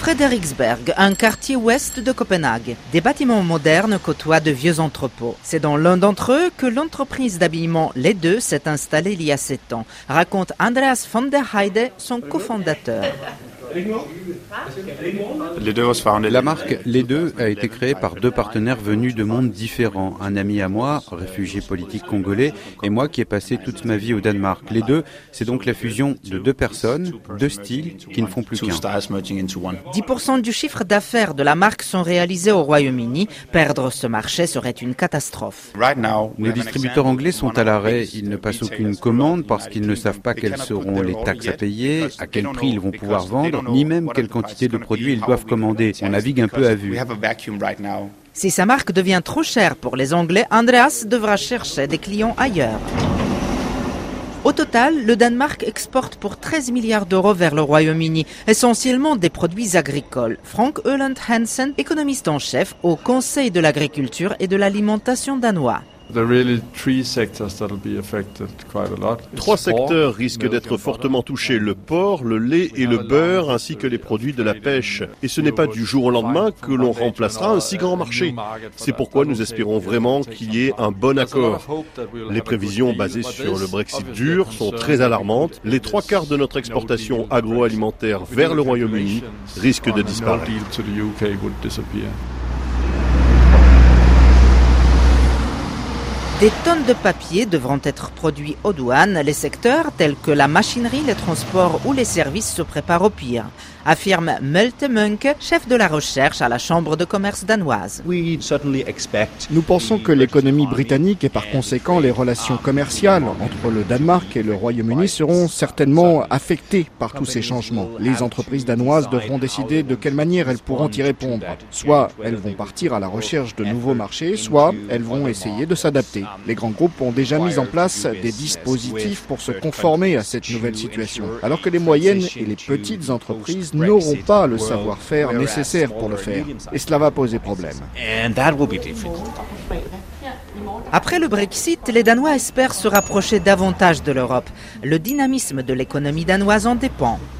Frederiksberg, un quartier ouest de Copenhague. Des bâtiments modernes côtoient de vieux entrepôts. C'est dans l'un d'entre eux que l'entreprise d'habillement Les Deux s'est installée il y a 7 ans, raconte Andreas van der Heide, son cofondateur. La marque Les Deux a été créée par 2 partenaires venus de mondes différents. Un ami à moi, réfugié politique congolais, et moi qui ai passé toute ma vie au Danemark. Les Deux, c'est donc la fusion de 2 personnes, 2 styles qui ne font plus qu'un. 10% du chiffre d'affaires de la marque sont réalisés au Royaume-Uni. Perdre ce marché serait une catastrophe. Nos distributeurs anglais sont à l'arrêt. Ils ne passent aucune commande parce qu'ils ne savent pas quelles seront les taxes à payer, à quel prix ils vont pouvoir vendre, ni même quelle quantité de produits ils doivent commander. On navigue un peu à vue. Si sa marque devient trop chère pour les Anglais, Andreas devra chercher des clients ailleurs. Au total, le Danemark exporte pour 13 milliards d'euros vers le Royaume-Uni, essentiellement des produits agricoles. Frank Euland Hansen, économiste en chef au Conseil de l'agriculture et de l'alimentation danois. 3 secteurs risquent d'être fortement touchés, le porc, le lait et le beurre, ainsi que les produits de la pêche. Et ce n'est pas du jour au lendemain que l'on remplacera un si grand marché. C'est pourquoi nous espérons vraiment qu'il y ait un bon accord. Les prévisions basées sur le Brexit dur sont très alarmantes. Les 3/4 de notre exportation agroalimentaire vers le Royaume-Uni risquent de disparaître. Des tonnes de papier devront être produits aux douanes. Les secteurs tels que la machinerie, les transports ou les services se préparent au pire, affirme Malte Munke, chef de la recherche à la Chambre de commerce danoise. Nous pensons que l'économie britannique et par conséquent les relations commerciales entre le Danemark et le Royaume-Uni seront certainement affectées par tous ces changements. Les entreprises danoises devront décider de quelle manière elles pourront y répondre. Soit elles vont partir à la recherche de nouveaux marchés, soit elles vont essayer de s'adapter. Les grands groupes ont déjà mis en place des dispositifs pour se conformer à cette nouvelle situation, alors que les moyennes et les petites entreprises n'auront pas le savoir-faire nécessaire pour le faire. Et cela va poser problème. Après le Brexit, les Danois espèrent se rapprocher davantage de l'Europe. Le dynamisme de l'économie danoise en dépend.